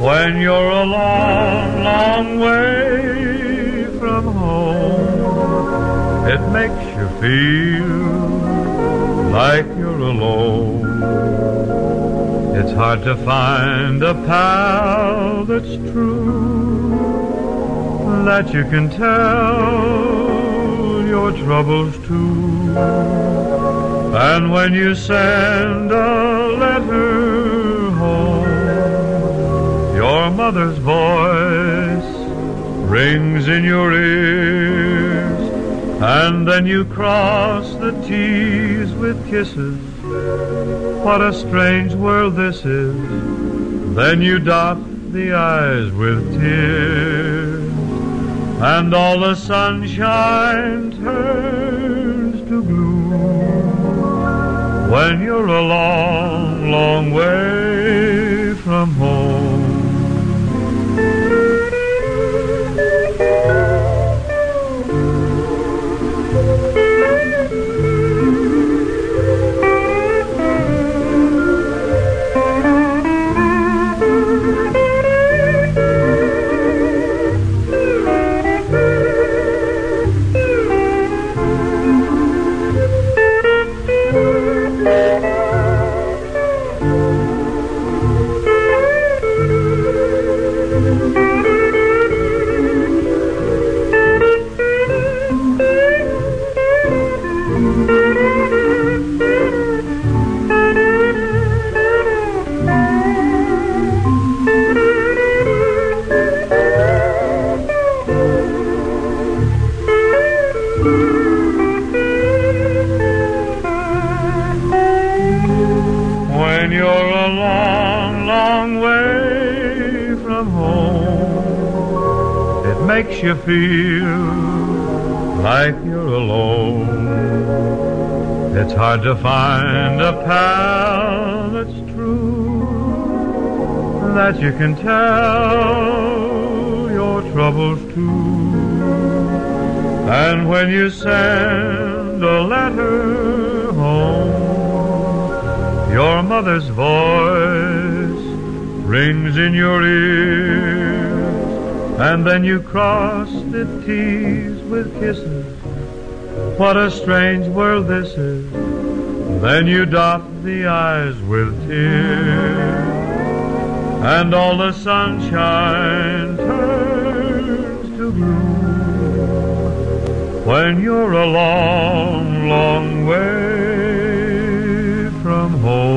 When you're a long, long way from home, it makes you feel like you're alone. It's hard to find a pal that's true, that you can tell your troubles to. And when you send a letter home, your mother's voice rings in your ears, and then you cross the T's with kisses. What a strange world this is. Then you dot the I's with tears, and all the sunshine turns to gloom when you're a long, long way from home. When you're a long, long way from home, it makes you feel like you're alone. It's hard to find a pal that's true, that you can tell your troubles to. And when you send a letter home, your mother's voice rings in your ears, and then you cross the T's with kisses. What a strange world this is. Then you dot the I's with tears, and all the sunshine turns to gloom when you're a long, long way from home.